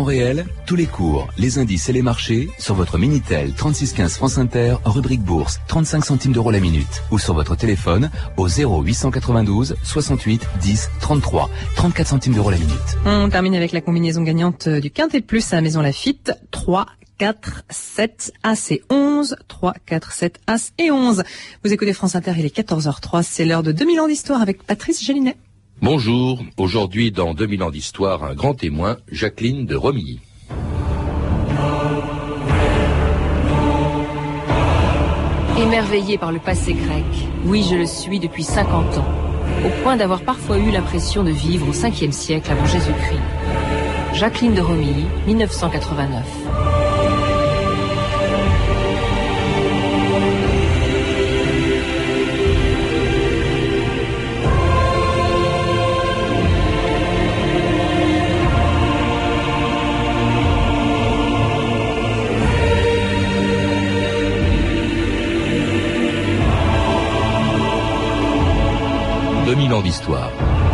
réel, tous les cours, les indices et les marchés sur votre Minitel 3615 France Inter, rubrique bourse, 35 centimes d'euros la minute. Ou sur votre téléphone au 0892 68 10 33, 34 centimes d'euros la minute. On termine avec la combinaison gagnante du Quintet Plus à Maison Lafitte. 3, 4, 7, As et 11. 3, 4, 7, As et 11. Vous écoutez France Inter, il est 14h03. C'est l'heure de 2000 ans d'histoire avec Patrice Gélinet. Bonjour. Aujourd'hui, dans 2000 ans d'histoire, un grand témoin, Jacqueline de Romilly. Émerveillé par le passé grec, oui, je le suis depuis 50 ans, au point d'avoir parfois eu l'impression de vivre au 5e siècle avant Jésus-Christ. Jacqueline de Romilly, 1989. Ans d'histoire.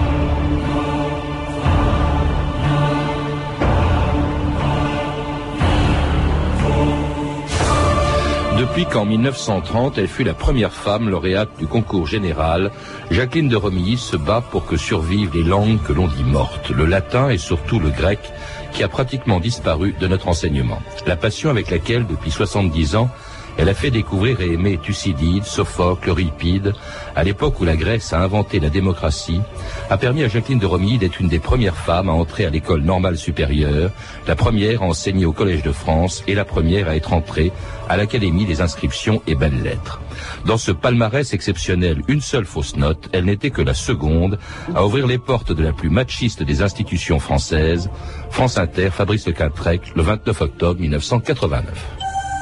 Depuis qu'en 1930, elle fut la première femme lauréate du concours général, Jacqueline de Romilly se bat pour que survivent les langues que l'on dit mortes, le latin et surtout le grec, qui a pratiquement disparu de notre enseignement. La passion avec laquelle, depuis 70 ans, elle a fait découvrir et aimer Thucydide, Sophocle, Euripide, à l'époque où la Grèce a inventé la démocratie, a permis à Jacqueline de Romilly d'être une des premières femmes à entrer à l'école normale supérieure, la première à enseigner au Collège de France et la première à être entrée à l'Académie des inscriptions et belles-lettres. Dans ce palmarès exceptionnel, une seule fausse note, elle n'était que la seconde à ouvrir les portes de la plus machiste des institutions françaises, France Inter, Fabrice Lecaltrec, le 29 octobre 1989.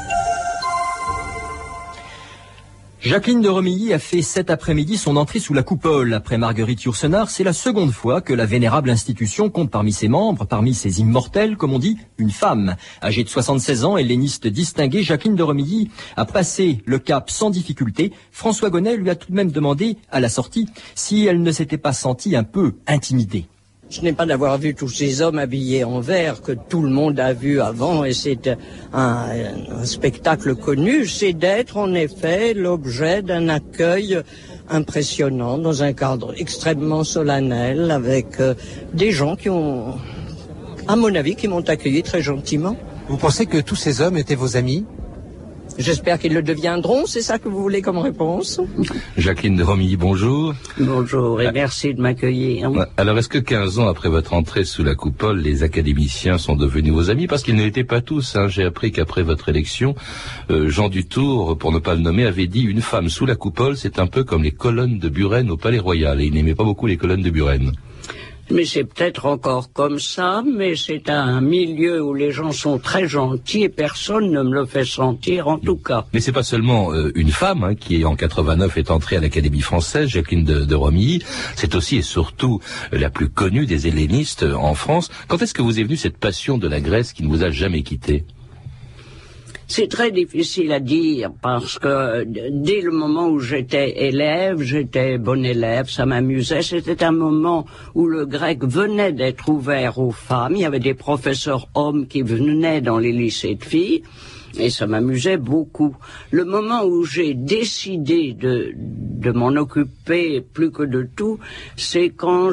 Jacqueline de Romilly a fait cet après-midi son entrée sous la coupole. Après Marguerite Yourcenar, c'est la seconde fois que la vénérable institution compte parmi ses membres, parmi ses immortels, comme on dit, une femme. Âgée de 76 ans, helléniste distinguée, Jacqueline de Romilly a passé le cap sans difficulté. François Gonnet lui a tout de même demandé, à la sortie, si elle ne s'était pas sentie un peu intimidée. Ce n'est pas d'avoir vu tous ces hommes habillés en vert que tout le monde a vu avant et c'est un spectacle connu, c'est d'être en effet l'objet d'un accueil impressionnant dans un cadre extrêmement solennel avec des gens qui ont, à mon avis, qui m'ont accueilli très gentiment. Vous pensez que tous ces hommes étaient vos amis ? J'espère qu'ils le deviendront, c'est ça que vous voulez comme réponse ? Jacqueline de Romilly, bonjour. Bonjour et merci de m'accueillir. Alors, est-ce que 15 ans après votre entrée sous la coupole, les académiciens sont devenus vos amis ? Parce qu'ils ne l'étaient pas tous. J'ai appris qu'après votre élection, Jean Dutour, pour ne pas le nommer, avait dit « Une femme sous la coupole, c'est un peu comme les colonnes de Buren au Palais Royal ». Et il n'aimait pas beaucoup les colonnes de Buren. Mais c'est peut-être encore comme ça, mais c'est un milieu où les gens sont très gentils et personne ne me le fait sentir en tout cas. Mais c'est pas seulement une femme qui en 89 est entrée à l'Académie française, Jacqueline de Romilly, c'est aussi et surtout la plus connue des hellénistes en France. Quand est-ce que vous est venue cette passion de la Grèce qui ne vous a jamais quitté ? C'est très difficile à dire parce que dès le moment où j'étais élève, j'étais bon élève, ça m'amusait. C'était un moment où le grec venait d'être ouvert aux femmes. Il y avait des professeurs hommes qui venaient dans les lycées de filles et ça m'amusait beaucoup. Le moment où j'ai décidé de m'en occuper plus que de tout, c'est quand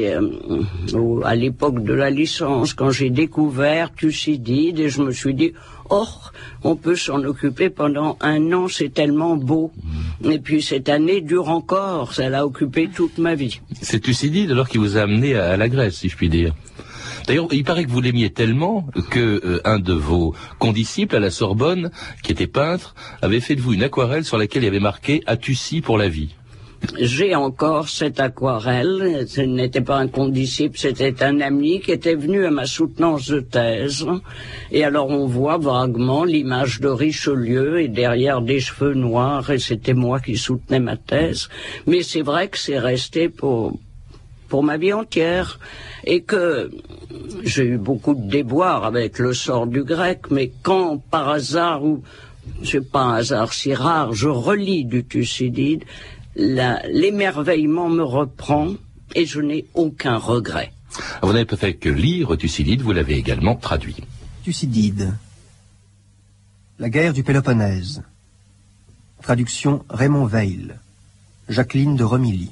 à l'époque de la licence, quand j'ai découvert Thucydide et je me suis dit on peut s'en occuper pendant 1 an, c'est tellement beau. Et puis cette année dure encore, ça l'a occupé toute ma vie. C'est Thucydide alors qui vous a amené à la Grèce, si je puis dire. D'ailleurs, il paraît que vous l'aimiez tellement que un de vos condisciples à la Sorbonne, qui était peintre, avait fait de vous une aquarelle sur laquelle il y avait marqué « À Thucy pour la vie ». J'ai encore cette aquarelle, ce n'était pas un condisciple, c'était un ami qui était venu à ma soutenance de thèse. Et alors on voit vaguement l'image de Richelieu et derrière des cheveux noirs, et c'était moi qui soutenais ma thèse. Mais c'est vrai que c'est resté pour ma vie entière. Et que j'ai eu beaucoup de déboires avec le sort du grec, mais quand par hasard, ou c'est pas un hasard si rare, je relis du Thucydide, l'émerveillement me reprend et je n'ai aucun regret. Vous n'avez pas fait que lire Thucydide, vous l'avez également traduit. Thucydide. La guerre du Péloponnèse. Traduction Raymond Veil. Jacqueline de Romilly.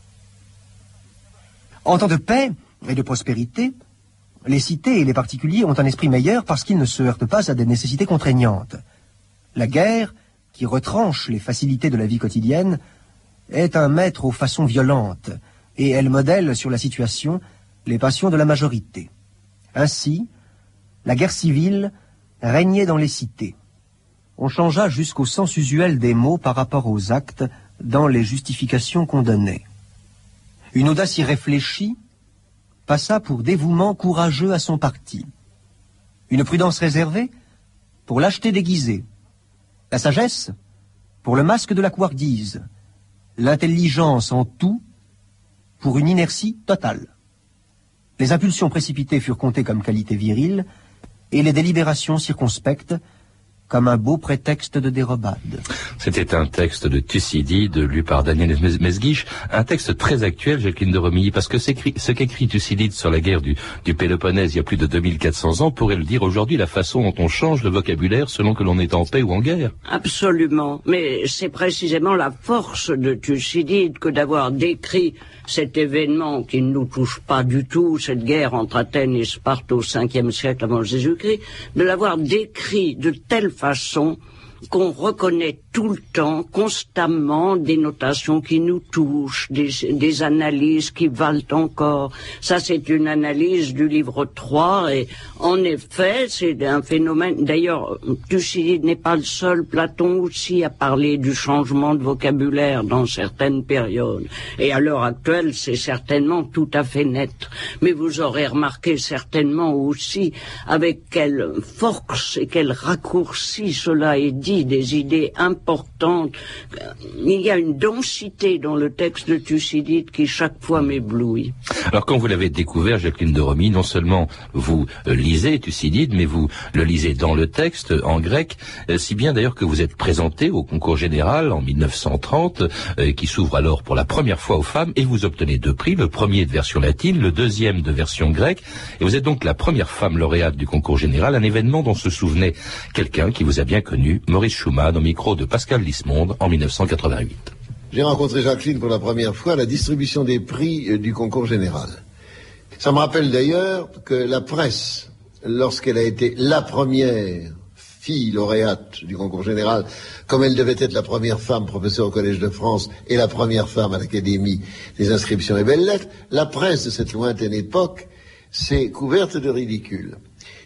En temps de paix et de prospérité, les cités et les particuliers ont un esprit meilleur parce qu'ils ne se heurtent pas à des nécessités contraignantes. La guerre, qui retranche les facilités de la vie quotidienne, est un maître aux façons violentes, et elle modèle sur la situation les passions de la majorité. Ainsi, la guerre civile régnait dans les cités. On changea jusqu'au sens usuel des mots par rapport aux actes dans les justifications qu'on donnait. Une audace irréfléchie passa pour dévouement courageux à son parti. Une prudence réservée pour lâcheté déguisée. La sagesse pour le masque de la couardise. L'intelligence en tout pour une inertie totale. Les impulsions précipitées furent comptées comme qualité virile et les délibérations circonspectes comme un beau prétexte de dérobade. C'était un texte de Thucydide lu par Daniel Mesguich, un texte très actuel, Jacqueline de Romilly, parce que ce qu'écrit Thucydide sur la guerre du Péloponnèse il y a plus de 2400 ans pourrait le dire aujourd'hui, la façon dont on change le vocabulaire selon que l'on est en paix ou en guerre. Absolument, mais c'est précisément la force de Thucydide que d'avoir décrit cet événement qui ne nous touche pas du tout, cette guerre entre Athènes et Sparte au 5e siècle avant Jésus-Christ, de l'avoir décrit de telle façon qu'on reconnaît tout le temps, constamment, des notations qui nous touchent, des analyses qui valent encore. Ça, c'est une analyse du livre 3, et en effet, c'est un phénomène. D'ailleurs, Thucydide n'est pas le seul. Platon aussi a parlé du changement de vocabulaire dans certaines périodes. Et à l'heure actuelle, c'est certainement tout à fait net. Mais vous aurez remarqué certainement aussi avec quelle force et quel raccourci cela est dit, des idées importantes. Il y a une densité dans le texte de Thucydide qui chaque fois m'éblouit. Alors quand vous l'avez découvert, Jacqueline de Romilly, non seulement vous lisez Thucydide, mais vous le lisez dans le texte, en grec, si bien d'ailleurs que vous êtes présenté au concours général en 1930, qui s'ouvre alors pour la première fois aux femmes, et vous obtenez 2 prix, le premier de version latine, le deuxième de version grecque, et vous êtes donc la première femme lauréate du concours général, un événement dont se souvenait quelqu'un qui vous a bien connu, Maurice Schumann, au micro de Pascal Lismonde en 1988. J'ai rencontré Jacqueline pour la première fois à la distribution des prix du concours général. Ça me rappelle d'ailleurs que la presse, lorsqu'elle a été la première fille lauréate du concours général, comme elle devait être la première femme professeure au Collège de France et la première femme à l'Académie des inscriptions et belles-lettres, la presse de cette lointaine époque s'est couverte de ridicule.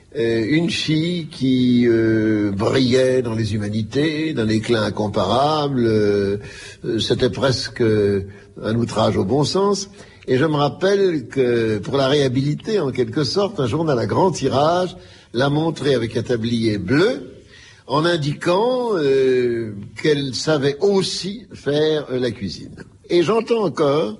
Une fille qui brillait dans les humanités, d'un éclat incomparable, c'était presque un outrage au bon sens. Et je me rappelle que, pour la réhabiliter en quelque sorte, un journal à grand tirage l'a montré avec un tablier bleu, en indiquant qu'elle savait aussi faire la cuisine. Et j'entends encore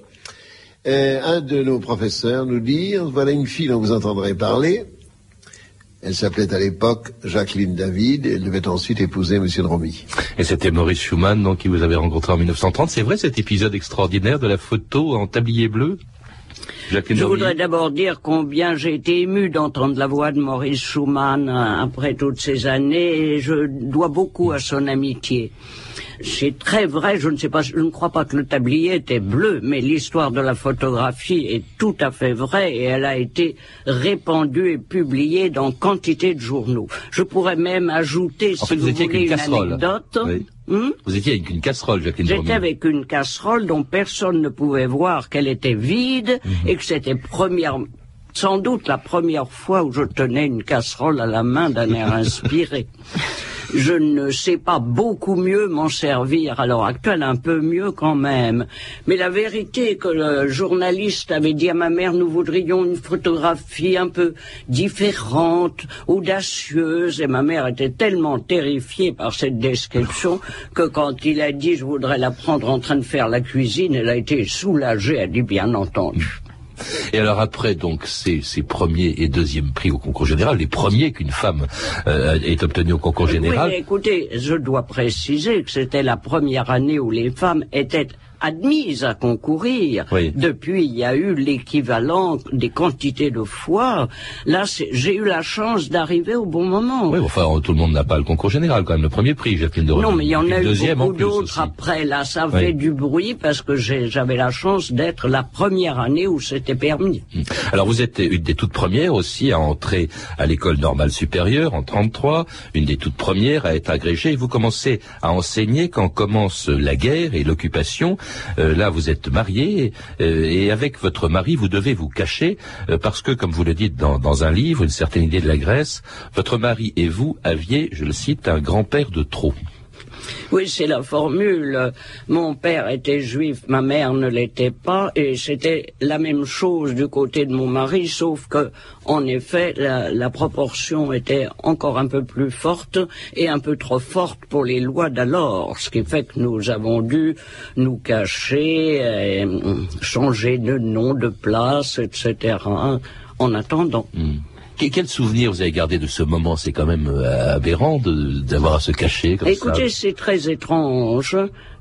un de nos professeurs nous dire, voilà une fille dont vous entendrez parler. Elle s'appelait à l'époque Jacqueline David, et elle devait ensuite épouser M. de Romilly. Et c'était Maurice Schumann, donc, qui vous avait rencontré en 1930. C'est vrai, cet épisode extraordinaire de la photo en tablier bleu? Jacqueline Je voudrais d'abord dire combien j'ai été ému d'entendre la voix de Maurice Schumann après toutes ces années, et je dois beaucoup à son amitié. C'est très vrai, je ne crois pas que le tablier était bleu, mais l'histoire de la photographie est tout à fait vraie, et elle a été répandue et publiée dans quantité de journaux. Je pourrais même ajouter, si vous voulez, une anecdote. Oui. Vous étiez avec une casserole, Jacqueline de Romilly. J'étais avec une casserole dont personne ne pouvait voir qu'elle était vide, et que c'était sans doute la première fois où je tenais une casserole à la main d'un air inspiré. Je ne sais pas beaucoup mieux m'en servir à l'heure actuelle, un peu mieux quand même. Mais la vérité est que le journaliste avait dit à ma mère, nous voudrions une photographie un peu différente, audacieuse, et ma mère était tellement terrifiée par cette description que quand il a dit je voudrais la prendre en train de faire la cuisine, elle a été soulagée, elle a dit bien entendu. Et alors après donc ces premiers et deuxièmes prix au concours général, les premiers qu'une femme ait obtenu au concours général. Oui, mais écoutez, je dois préciser que c'était la première année où les femmes étaient admise à concourir. Oui. Depuis, il y a eu l'équivalent des quantités de fois. Là, j'ai eu la chance d'arriver au bon moment. Oui, enfin, tout le monde n'a pas le concours général, quand même, le premier prix, Jacqueline de Romilly. Non, mais il y en a eu beaucoup d'autres aussi. après. Là, ça fait du bruit parce que j'avais la chance d'être la première année où c'était permis. Alors, vous êtes une des toutes premières aussi à entrer à l'école normale supérieure en 33, une des toutes premières à être agrégée. Vous commencez à enseigner quand commence la guerre et l'occupation. Là, vous êtes marié et avec votre mari, vous devez vous cacher parce que, comme vous le dites dans un livre, Une certaine idée de la Grèce, votre mari et vous aviez, je le cite, un grand-père de trop. Oui, c'est la formule. Mon père était juif, ma mère ne l'était pas, et c'était la même chose du côté de mon mari, sauf que, en effet, la proportion était encore un peu plus forte et un peu trop forte pour les lois d'alors, ce qui fait que nous avons dû nous cacher, changer de nom, de place, etc., en attendant. Quel souvenir vous avez gardé de ce moment? C'est quand même aberrant d'avoir à se cacher comme ça. Écoutez, c'est très étrange.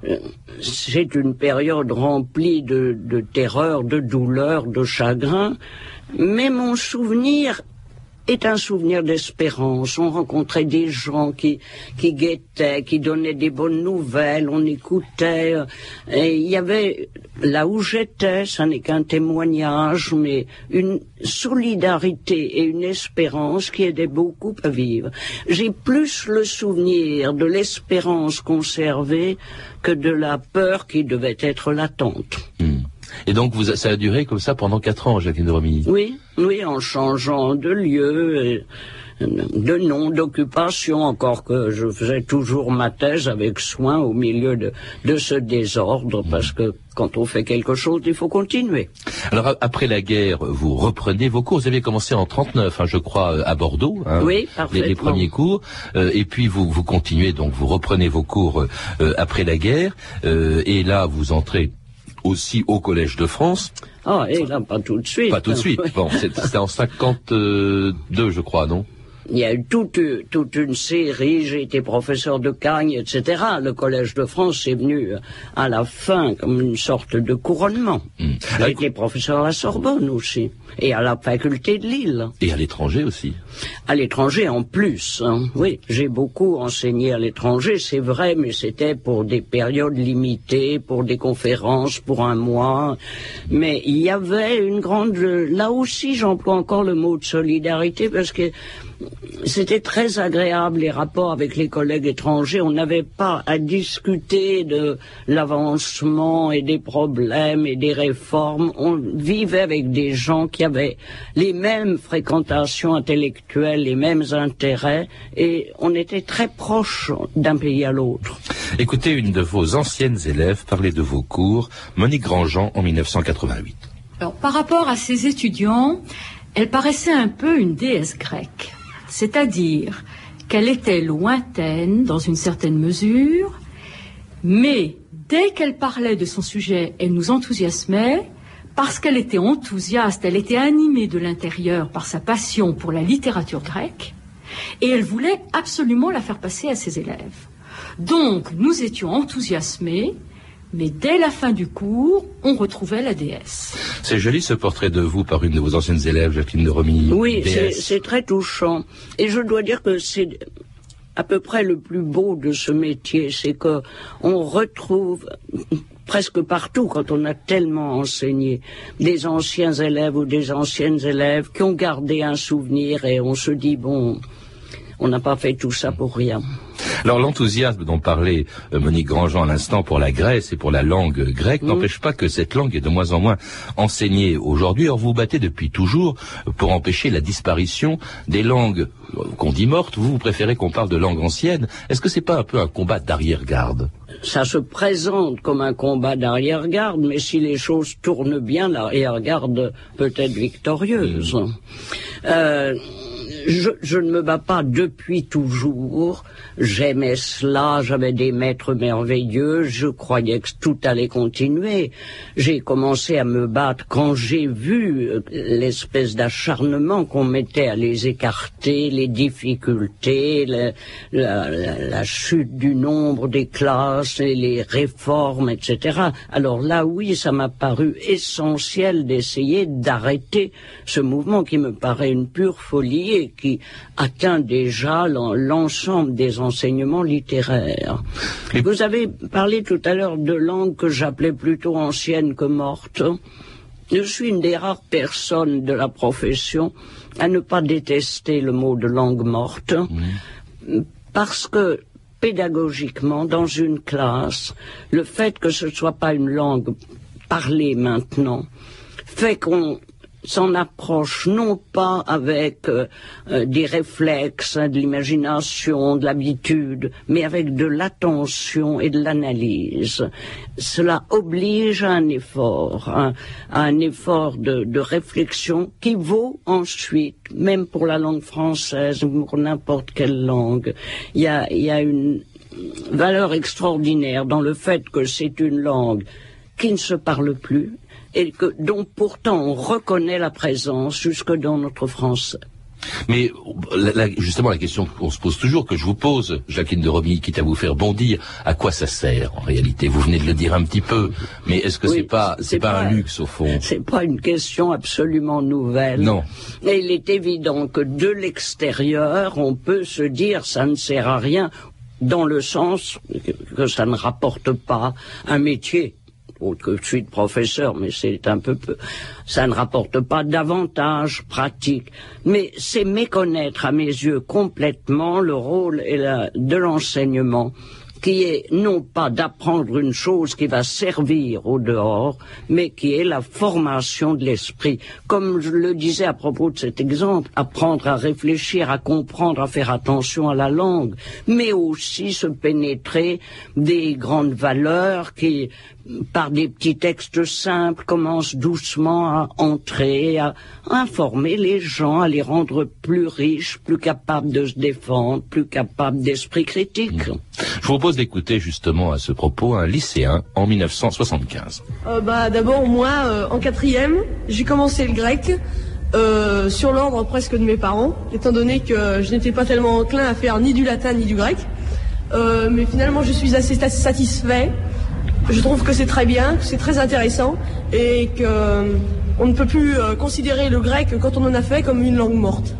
C'est une période remplie de terreur, de douleur, de chagrin. Mais mon souvenir est un souvenir d'espérance. On rencontrait des gens qui guettaient, qui donnaient des bonnes nouvelles, on écoutait. Et il y avait, là où j'étais, ça n'est qu'un témoignage, mais une solidarité et une espérance qui aidaient beaucoup à vivre. J'ai plus le souvenir de l'espérance conservée que de la peur qui devait être latente. Et donc, ça a duré comme ça pendant 4 ans, Jacqueline de Romilly. Oui, en changeant de lieu, de nom, d'occupation, encore que je faisais toujours ma thèse avec soin au milieu de ce désordre, parce que quand on fait quelque chose, il faut continuer. Alors, après la guerre, vous reprenez vos cours. Vous avez commencé en 39, je crois, à Bordeaux. Oui, parfaitement. Les premiers cours. Et puis, vous continuez, donc vous reprenez vos cours après la guerre. Et là, vous entrez aussi au Collège de France. Ah, et là, pas tout de suite. Pas tout de suite. Bon, c'était en 52, je crois, non? Il y a eu toute une série, j'ai été professeur de Cagnes, etc. Le Collège de France est venu à la fin comme une sorte de couronnement. J'ai été professeur à la Sorbonne aussi, et à la faculté de Lille. Et à l'étranger aussi. À l'étranger en plus, oui. J'ai beaucoup enseigné à l'étranger, c'est vrai, mais c'était pour des périodes limitées, pour des conférences, pour un mois. Mais il y avait une grande... Là aussi, j'emploie encore le mot de solidarité, parce que c'était très agréable, les rapports avec les collègues étrangers. On n'avait pas à discuter de l'avancement et des problèmes et des réformes. On vivait avec des gens qui avaient les mêmes fréquentations intellectuelles, les mêmes intérêts, et on était très proches d'un pays à l'autre. Écoutez une de vos anciennes élèves parler de vos cours, Monique Grandjean, en 1988. Alors, par rapport à ses étudiants, elle paraissait un peu une déesse grecque. C'est-à-dire qu'elle était lointaine dans une certaine mesure, mais dès qu'elle parlait de son sujet, elle nous enthousiasmait, parce qu'elle était enthousiaste, elle était animée de l'intérieur par sa passion pour la littérature grecque, et elle voulait absolument la faire passer à ses élèves. Donc, nous étions enthousiasmés, mais dès la fin du cours, on retrouvait la déesse. C'est joli ce portrait de vous par une de vos anciennes élèves, Jacqueline de Romilly. Oui, c'est très touchant. Et je dois dire que c'est à peu près le plus beau de ce métier, c'est que on retrouve presque partout, quand on a tellement enseigné, des anciens élèves ou des anciennes élèves qui ont gardé un souvenir, et on se dit, bon, on n'a pas fait tout ça pour rien. Alors l'enthousiasme dont parlait Monique Grandjean à l'instant pour la Grèce et pour la langue grecque n'empêche pas que cette langue est de moins en moins enseignée aujourd'hui. Or vous vous battez depuis toujours pour empêcher la disparition des langues qu'on dit mortes. Vous préférez qu'on parle de langue ancienne. Est-ce que c'est pas un peu un combat d'arrière-garde? Ça se présente comme un combat d'arrière-garde, mais si les choses tournent bien, l'arrière-garde peut être victorieuse. je ne me bats pas depuis toujours. J'aimais cela, j'avais des maîtres merveilleux, je croyais que tout allait continuer. J'ai commencé à me battre quand j'ai vu l'espèce d'acharnement qu'on mettait à les écarter, les difficultés, la chute du nombre des classes, et les réformes, etc. Alors là, oui, ça m'a paru essentiel d'essayer d'arrêter ce mouvement qui me paraît une pure folie et qui atteint déjà l'ensemble des enseignements littéraires. Vous avez parlé tout à l'heure de langues que j'appelais plutôt anciennes que mortes. Je suis une des rares personnes de la profession à ne pas détester le mot de langue morte, parce que pédagogiquement, dans une classe, le fait que ce ne soit pas une langue parlée maintenant, fait qu'on s'en approche non pas avec des réflexes, de l'imagination, de l'habitude, mais avec de l'attention et de l'analyse. Cela oblige à un effort, de réflexion qui vaut ensuite, même pour la langue française ou pour n'importe quelle langue. Il y a une valeur extraordinaire dans le fait que c'est une langue qui ne se parle plus, et dont pourtant on reconnaît la présence jusque dans notre français. Mais justement, la question qu'on se pose toujours, que je vous pose, Jacqueline de Romilly, quitte à vous faire bondir, à quoi ça sert en réalité? Vous venez de le dire un petit peu, mais est-ce que c'est pas un luxe au fond? C'est pas une question absolument nouvelle. Non. Et il est évident que de l'extérieur, on peut se dire ça ne sert à rien, dans le sens que ça ne rapporte pas un métier. Autre que je suis professeur, mais c'est un peu ça ne rapporte pas davantage pratique. Mais c'est méconnaître à mes yeux complètement le rôle de l'enseignement, qui est non pas d'apprendre une chose qui va servir au dehors, mais qui est la formation de l'esprit. Comme je le disais à propos de cet exemple, apprendre à réfléchir, à comprendre, à faire attention à la langue, mais aussi se pénétrer des grandes valeurs qui, par des petits textes simples, commencent doucement à entrer, à informer les gens, à les rendre plus riches, plus capables de se défendre, plus capables d'esprit critique. Je vous propose d'écouter justement à ce propos un lycéen en 1975. D'abord, moi, en 4e, j'ai commencé le grec sur l'ordre presque de mes parents, étant donné que je n'étais pas tellement enclin à faire ni du latin ni du grec. Mais finalement, je suis assez satisfait. Je trouve que c'est très bien, que c'est très intéressant et qu'on ne peut plus considérer le grec, quand on en a fait, comme une langue morte.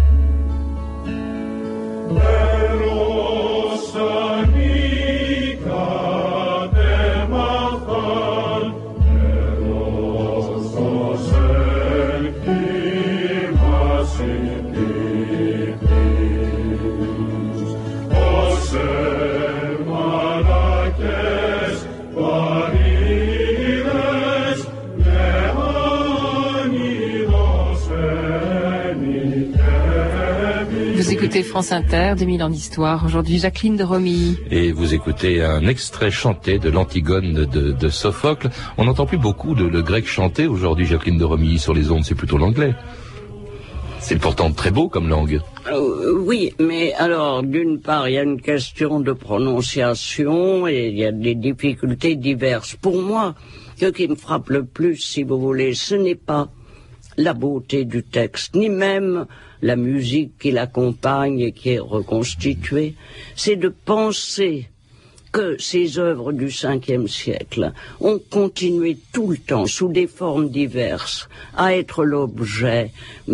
Vous écoutez France Inter, 2000 ans d'histoire. Aujourd'hui, Jacqueline de Romilly. Et vous écoutez un extrait chanté de l'Antigone de Sophocle. On n'entend plus beaucoup le grec chanté aujourd'hui, Jacqueline de Romilly, sur les ondes. C'est plutôt l'anglais. C'est pourtant très beau comme langue. Oui, mais alors, d'une part, il y a une question de prononciation et il y a des difficultés diverses. Pour moi, ce qui me frappe le plus, si vous voulez, ce n'est pas la beauté du texte, ni même la musique qui l'accompagne et qui est reconstituée. C'est de penser que ces œuvres du Ve siècle ont continué tout le temps, sous des formes diverses, à être l'objet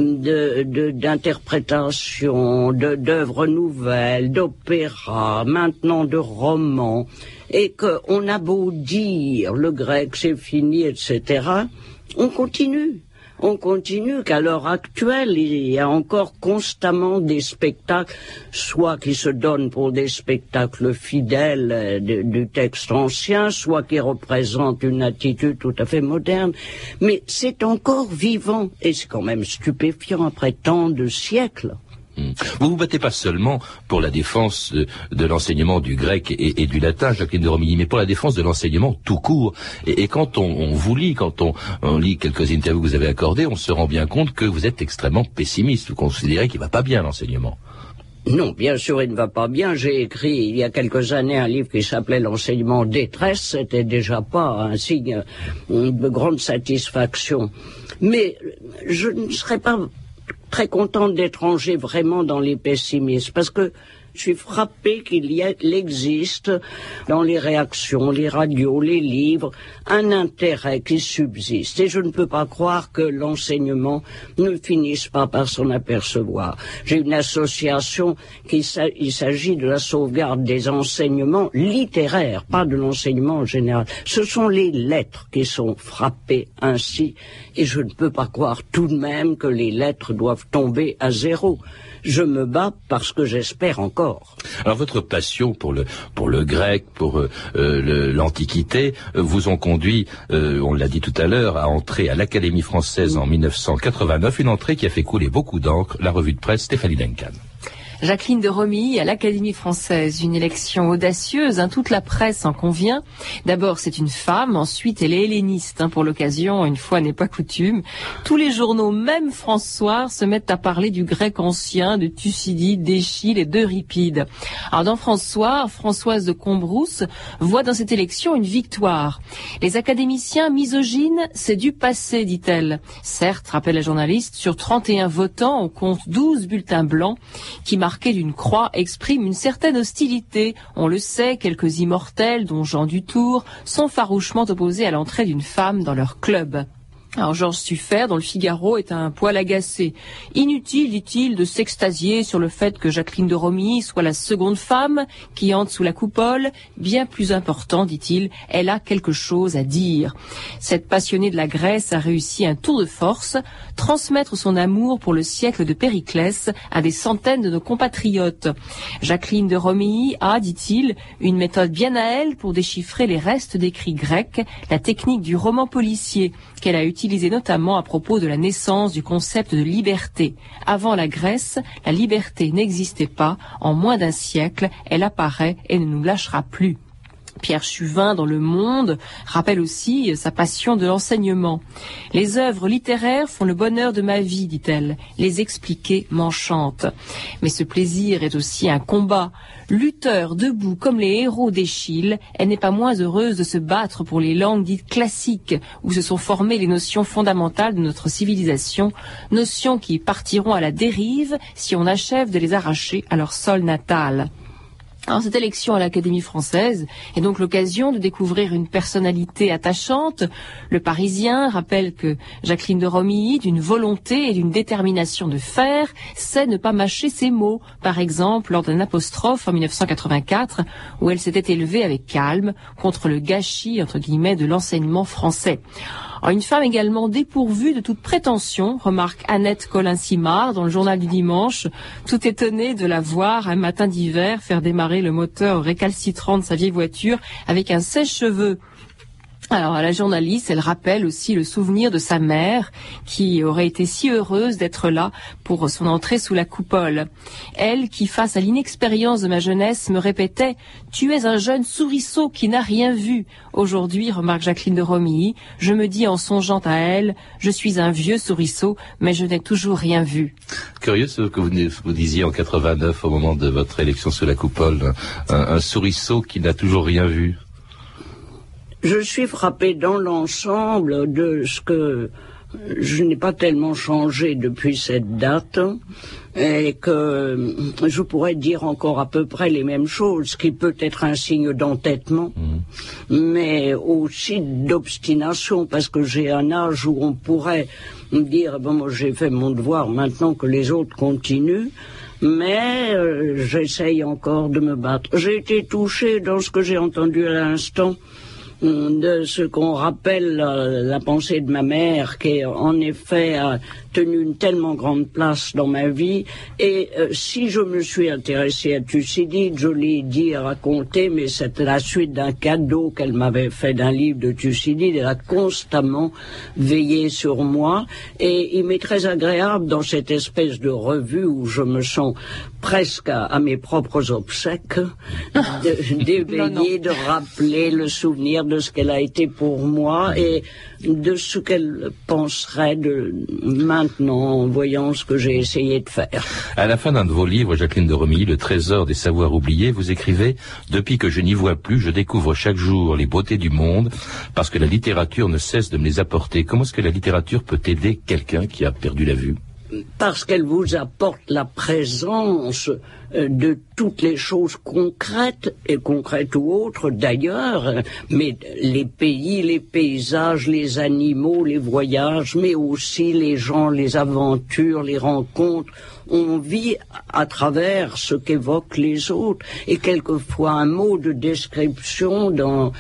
d'interprétations, d'œuvres nouvelles, d'opéras, maintenant de romans, et qu'on a beau dire le grec c'est fini, etc., on continue. On continue qu'à l'heure actuelle, il y a encore constamment des spectacles, soit qui se donnent pour des spectacles fidèles du texte ancien, soit qui représentent une attitude tout à fait moderne. Mais c'est encore vivant, et c'est quand même stupéfiant après tant de siècles. Vous vous battez pas seulement pour la défense de l'enseignement du grec et du latin, Jacqueline de Romilly, mais pour la défense de l'enseignement tout court. Et quand on vous lit, quand on lit quelques interviews que vous avez accordées, on se rend bien compte que vous êtes extrêmement pessimiste. Vous considérez qu'il va pas bien l'enseignement. Non, bien sûr, il ne va pas bien. J'ai écrit il y a quelques années un livre qui s'appelait L'enseignement détresse. C'était déjà pas un signe de grande satisfaction. Mais je ne serais pas très contente d'être rangée vraiment dans les pessimistes, parce que je suis frappée qu'il existe dans les réactions, les radios, les livres, un intérêt qui subsiste. Et je ne peux pas croire que l'enseignement ne finisse pas par s'en apercevoir. J'ai une association il s'agit de la sauvegarde des enseignements littéraires, pas de l'enseignement en général. Ce sont les lettres qui sont frappées ainsi. Et je ne peux pas croire tout de même que les lettres doivent tomber à zéro. Je me bats parce que j'espère encore. Alors votre passion pour le grec, pour l'Antiquité, vous ont conduit, on l'a dit tout à l'heure, à entrer à l'Académie française en 1989, une entrée qui a fait couler beaucoup d'encre, la revue de presse Stéphanie Duncan. Jacqueline de Romilly à l'Académie française, une élection audacieuse, toute la presse en convient. D'abord, c'est une femme, ensuite elle est helléniste, pour l'occasion, une fois n'est pas coutume. Tous les journaux, même François, se mettent à parler du grec ancien, de Thucydide, d'Échille et d'Euripide. Alors dans François, Françoise de Combrousse voit dans cette élection une victoire. Les académiciens misogynes, c'est du passé, dit-elle. Certes, rappelle la journaliste, sur 31 votants, on compte 12 bulletins blancs qui marqués d'une croix expriment une certaine hostilité. On le sait, quelques immortels, dont Jean Dutour, sont farouchement opposés à l'entrée d'une femme dans leur club. Alors Georges Suffert, dans le Figaro, est un poil agacé. Inutile, dit-il, de s'extasier sur le fait que Jacqueline de Romilly soit la seconde femme qui entre sous la coupole. Bien plus important, dit-il, elle a quelque chose à dire. Cette passionnée de la Grèce a réussi un tour de force, transmettre son amour pour le siècle de Périclès à des centaines de nos compatriotes. Jacqueline de Romilly a, dit-il, une méthode bien à elle pour déchiffrer les restes d'écrits grecs, la technique du roman policier, qu'elle a utilisé notamment à propos de la naissance du concept de liberté. Avant la Grèce, la liberté n'existait pas. En moins d'un siècle, elle apparaît et ne nous lâchera plus. Pierre Chuvin, dans Le Monde, rappelle aussi sa passion de l'enseignement. Les œuvres littéraires font le bonheur de ma vie, dit-elle. Les expliquer m'enchante. Mais ce plaisir est aussi un combat. Lutteur debout comme les héros d'Échille, elle n'est pas moins heureuse de se battre pour les langues dites classiques, où se sont formées les notions fondamentales de notre civilisation, notions qui partiront à la dérive si on achève de les arracher à leur sol natal. Alors cette élection à l'Académie française est donc l'occasion de découvrir une personnalité attachante. Le Parisien rappelle que Jacqueline de Romilly, d'une volonté et d'une détermination de fer, sait ne pas mâcher ses mots. Par exemple, lors d'un apostrophe en 1984, où elle s'était élevée avec calme contre le gâchis, entre guillemets, de l'enseignement français. Alors, une femme également dépourvue de toute prétention, remarque Annette Colin-Simard dans le journal du dimanche, tout étonnée de la voir un matin d'hiver faire démarrer le moteur récalcitrant de sa vieille voiture avec un sèche-cheveux. Alors, à la journaliste, elle rappelle aussi le souvenir de sa mère, qui aurait été si heureuse d'être là pour son entrée sous la coupole. Elle, qui, face à l'inexpérience de ma jeunesse, me répétait « Tu es un jeune souriceau qui n'a rien vu ». Aujourd'hui, remarque Jacqueline de Romilly, je me dis en songeant à elle « Je suis un vieux souriceau, mais je n'ai toujours rien vu ». Curieux ce que vous disiez en 89 au moment de votre élection sous la coupole, un souriceau qui n'a toujours rien vu. Je suis frappé dans l'ensemble de ce que je n'ai pas tellement changé depuis cette date et que je pourrais dire encore à peu près les mêmes choses, ce qui peut être un signe d'entêtement, mais aussi d'obstination, parce que j'ai un âge où on pourrait me dire bon, moi j'ai fait mon devoir, maintenant que les autres continuent. Mais j'essaye encore de me battre. J'ai été touchée dans ce que j'ai entendu à l'instant de ce qu'on rappelle la pensée de ma mère, qui en effet a tenu une tellement grande place dans ma vie. Et si je me suis intéressée à Thucydide, je l'ai dit et raconté, mais c'était la suite d'un cadeau qu'elle m'avait fait d'un livre de Thucydide. Elle a constamment veillé sur moi, et il m'est très agréable dans cette espèce de revue où je me sens presque à mes propres obsèques, d'éveiller, de rappeler le souvenir de ce qu'elle a été pour moi et de ce qu'elle penserait de maintenant en voyant ce que j'ai essayé de faire. À la fin d'un de vos livres, Jacqueline de Romilly, Le trésor des savoirs oubliés, vous écrivez « Depuis que je n'y vois plus, je découvre chaque jour les beautés du monde parce que la littérature ne cesse de me les apporter ». Comment est-ce que la littérature peut aider quelqu'un qui a perdu la vue ? Parce qu'elle vous apporte la présence de toutes les choses concrètes, et concrètes ou autres d'ailleurs, mais les pays, les paysages, les animaux, les voyages, mais aussi les gens, les aventures, les rencontres. On vit à travers ce qu'évoquent les autres, et quelquefois un mot de description dans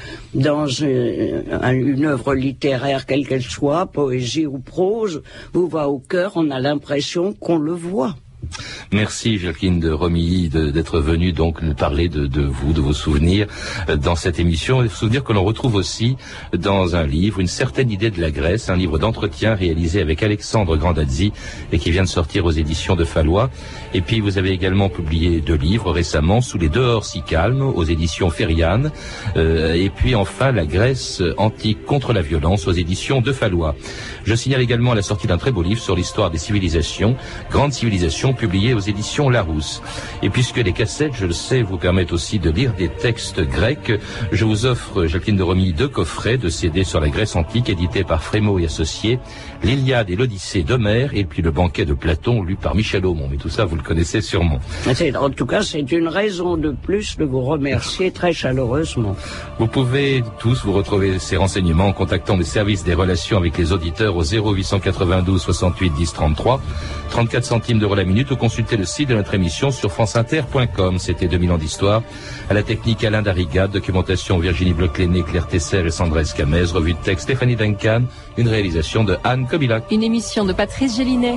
une œuvre littéraire, quelle qu'elle soit, poésie ou prose, vous va au cœur, on a l'impression qu'on le voit. Merci Jacqueline de Romilly d'être venue donc nous parler de vous, de vos souvenirs dans cette émission. Des souvenirs que l'on retrouve aussi dans un livre, Une certaine idée de la Grèce, un livre d'entretien réalisé avec Alexandre Grandazzi et qui vient de sortir aux éditions de Fallois. Et puis vous avez également publié 2 livres récemment, Sous les dehors si calmes aux éditions Fériane, et puis enfin La Grèce antique contre la violence aux éditions de Fallois. Je signale également la sortie d'un très beau livre sur l'histoire des civilisations, Grande civilisation, publié aux éditions Larousse. Et puisque les cassettes, je le sais, vous permettent aussi de lire des textes grecs, je vous offre, Jacqueline de Romilly, 2 coffrets de CD sur la Grèce antique, édités par Frémaux et Associés, l'Iliade et l'Odyssée d'Homère, et puis le banquet de Platon, lu par Michel Aumont. Mais tout ça, vous le connaissez sûrement. En tout cas, c'est une raison de plus de vous remercier très chaleureusement. Vous pouvez tous vous retrouver ces renseignements en contactant les services des relations avec les auditeurs au 0892 68 10 33, 34 centimes d'euros la minute, ou consulter le site de notre émission sur franceinter.com. C'était 2000 ans d'histoire. À la technique, Alain Darriga, documentation Virginie Bloch-Léné, Claire Tesser et Sandra Escamez, revue de texte Stéphanie Duncan, une réalisation de Anne Kobilac. Une émission de Patrice Gélinet.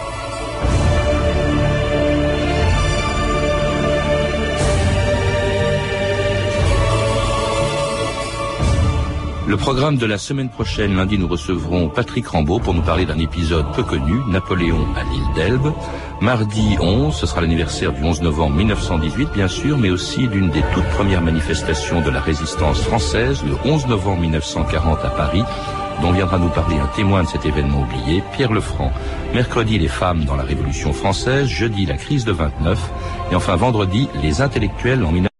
Le programme de la semaine prochaine, lundi, nous recevrons Patrick Rambaud pour nous parler d'un épisode peu connu, Napoléon à l'île d'Elbe. Mardi 11, ce sera l'anniversaire du 11 novembre 1918, bien sûr, mais aussi d'une des toutes premières manifestations de la résistance française, le 11 novembre 1940 à Paris, dont viendra nous parler un témoin de cet événement oublié, Pierre Lefranc. Mercredi, les femmes dans la Révolution française. Jeudi, la crise de 29. Et enfin, vendredi, les intellectuels en 19...